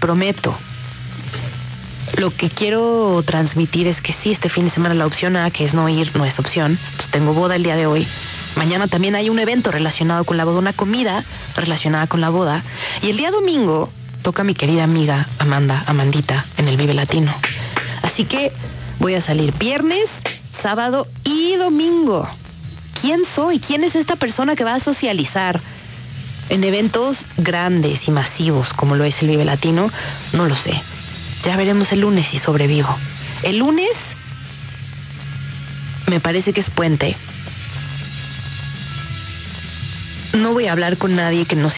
prometo. Lo que quiero transmitir es que sí, este fin de semana la opción A, que es no ir, no es opción. Entonces, tengo boda el día de hoy. Mañana también hay un evento relacionado con la boda, una comida relacionada con la boda. Y el día domingo toca mi querida amiga Amandita, en el Vive Latino. Así que voy a salir viernes, sábado y domingo. ¿Quién soy? ¿Quién es esta persona que va a socializar en eventos grandes y masivos como lo es el Vive Latino? No lo sé. Ya veremos el lunes si sobrevivo. El lunes me parece que es puente. No voy a hablar con nadie que no